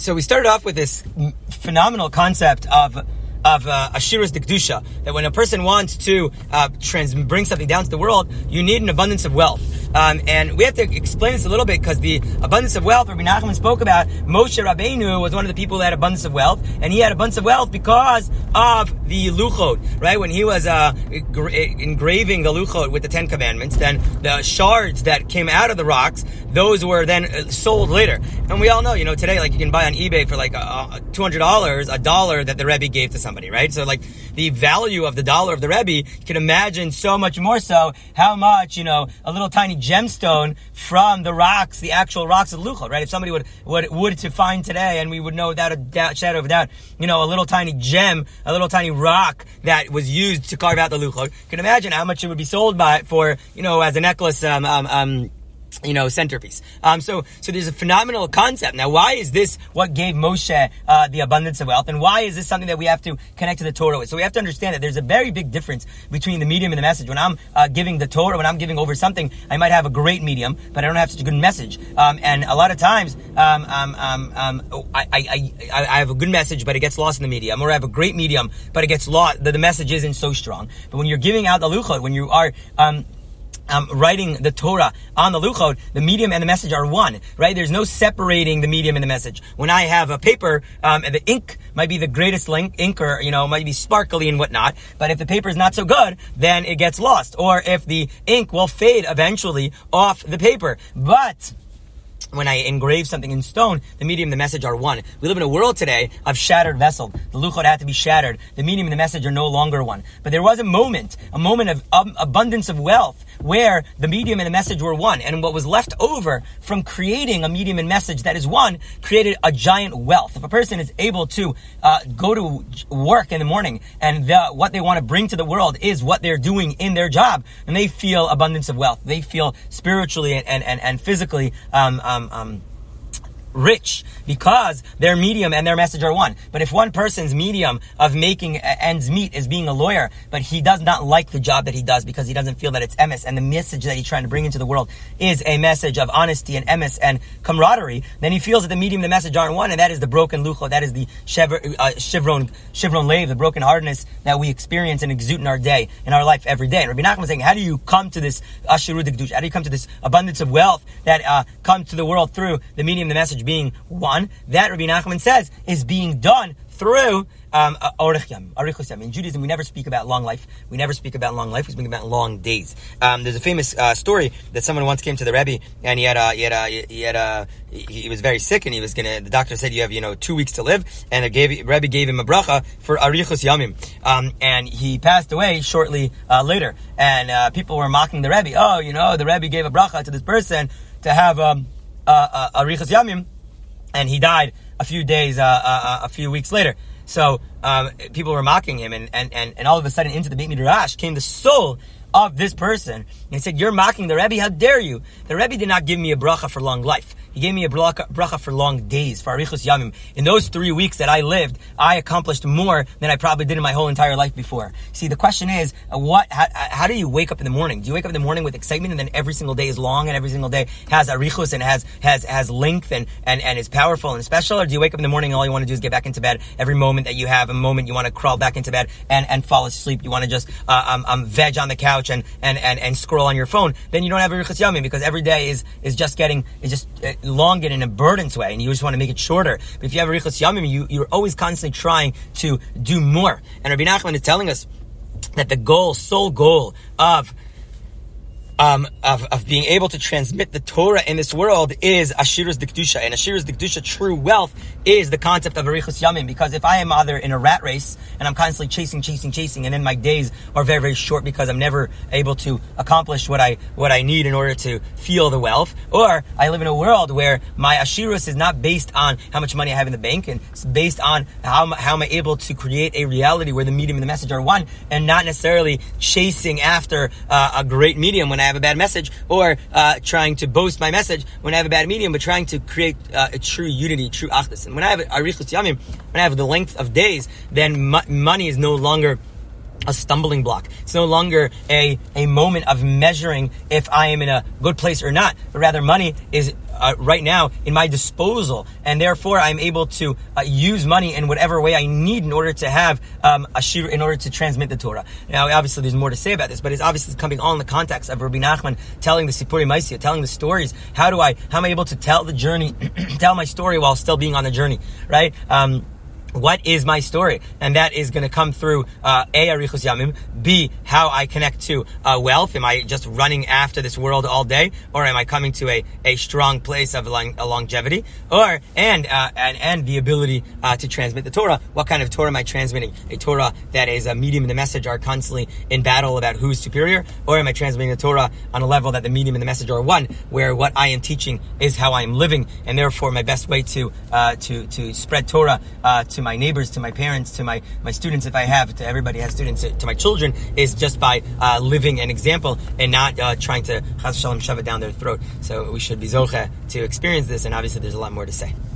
So we started off with this phenomenal concept of Ashirus D'Kedusha, that when a person wants to bring something down to the world, you need an abundance of wealth. And we have to explain this a little bit, because the abundance of wealth, Rabbi Nachman spoke about, Moshe Rabbeinu was one of the people that had abundance of wealth, and he had abundance of wealth because of the luchot, right? When he was engraving the luchot with the 10 commandments, then the shards that came out of the rocks, those were then sold later. And we all know, today, like, you can buy on eBay for like $200, a dollar that the Rebbe gave to somebody, right? So like the value of the dollar of the Rebbe, you can imagine so much more so how much, a little tiny gemstone from the rocks, the actual rocks of luchot, right? If somebody would to find today, and we would know without a shadow of a doubt, a little tiny gem, a little tiny rock that was used to carve out the luchot, you can imagine how much it would be sold for, as a necklace, centerpiece. So there's a phenomenal concept. Now, why is this what gave Moshe the abundance of wealth? And why is this something that we have to connect to the Torah with? So we have to understand that there's a very big difference between the medium and the message. When I'm giving the Torah, when I'm giving over something, I might have a great medium, but I don't have such a good message. And a lot of times, I have a good message, but it gets lost in the medium. Or I have a great medium, but it gets lost, the message isn't so strong. But when you're giving out the luchot, when you are writing the Torah on the luchot, the medium and the message are one, right? There's no separating the medium and the message. When I have a paper, the ink might be the greatest ink, or, might be sparkly and whatnot, but if the paper is not so good, then it gets lost. Or if the ink will fade eventually off the paper. But when I engrave something in stone, the medium and the message are one. We live in a world today of shattered vessel. The luchot had to be shattered. The medium and the message are no longer one. But there was a moment of abundance of wealth, where the medium and the message were one. And what was left over from creating a medium and message that is one created a giant wealth. If a person is able to go to work in the morning, and what they want to bring to the world is what they're doing in their job, and they feel abundance of wealth. They feel spiritually and physically rich, because their medium and their message are one. But if one person's medium of making ends meet is being a lawyer, but he does not like the job that he does because he doesn't feel that it's emes, and the message that he's trying to bring into the world is a message of honesty and emes and camaraderie, then he feels that the medium and the message aren't one, and that is the broken luchot, that is the shivron lev, the broken hardness that we experience and exude in our day, in our life every day. And Rabbi Nachman is saying, how do you come to this Ashirut D'Kedusha? How do you come to this abundance of wealth that comes to the world through the medium and the message being one? That, Rabbi Nachman says, is being done through Arichus Yamim. In Judaism, we never speak about long life. We speak about long days. There's a famous story that someone once came to the Rebbe, and he was very sick, and the doctor said, you have 2 weeks to live, and the Rebbe gave him a bracha for Arichus Yamim. And he passed away shortly later, and people were mocking the Rebbe. The Rebbe gave a bracha to this person to have Arichus Yamim, and he died a few weeks later. So people were mocking him, and all of a sudden into the Beit Midrash came the soul of this person. And he said, you're mocking the Rebbe? How dare you? The Rebbe did not give me a bracha for long life. He gave me a bracha for long days, for Arichus Yamim. In those 3 weeks that I lived, I accomplished more than I probably did in my whole entire life before. See, the question is, how do you wake up in the morning? Do you wake up in the morning with excitement, and then every single day is long, and every single day has Arichus, and has length, and is powerful and special? Or do you wake up in the morning and all you want to do is get back into bed? Every moment that you have, a moment you want to crawl back into bed and fall asleep. You want to just veg on the couch and scroll on your phone. Then you don't have Arichus Yamim, because every day is just elongate in a burdensome way, and you just want to make it shorter. But if you have Arichus Yamim, you're always constantly trying to do more. And Rabbi Nachman is telling us that the sole goal of being able to transmit the Torah in this world is Ashirus D'Kedusha. And Ashirus D'Kedusha, true wealth, is the concept of Arichus Yamim. Because if I am either in a rat race and I'm constantly chasing, and then my days are very, very short because I'm never able to accomplish what I need in order to feel the wealth, or I live in a world where my Ashirus is not based on how much money I have in the bank, and it's based on how am I able to create a reality where the medium and the message are one, and not necessarily chasing after a great medium when I have a bad message, or trying to boast my message when I have a bad medium, but trying to create a true unity, true achdus. And when I have Arichus Yamim, when I have the length of days, then money is no longer a stumbling block. It's no longer a moment of measuring if I am in a good place or not, but rather money is right now in my disposal, and therefore I'm able to use money in whatever way I need in order to have a shir, in order to transmit the Torah. Now, obviously, there's more to say about this, but it's obviously coming all in the context of Rabbi Nachman telling the Sipuri Maaseh, telling the stories. How am I able to tell the journey, tell my story while still being on the journey, right? What is my story? And that is going to come through A, Arichos Yamim, B, how I connect to wealth. Am I just running after this world all day, or am I coming to a strong place of longevity, and the ability to transmit the Torah? What kind of Torah am I transmitting? A Torah that is a medium and the message are constantly in battle about who's superior, or am I transmitting the Torah on a level that the medium and the message are one, where what I am teaching is how I am living, and therefore my best way to spread Torah to my neighbors, to my parents, to my students, if I have, to everybody has students, to my children, is just by living an example and not trying to chas v'shalom shove it down their throat. So we should be zocheh to experience this, and obviously there's a lot more to say.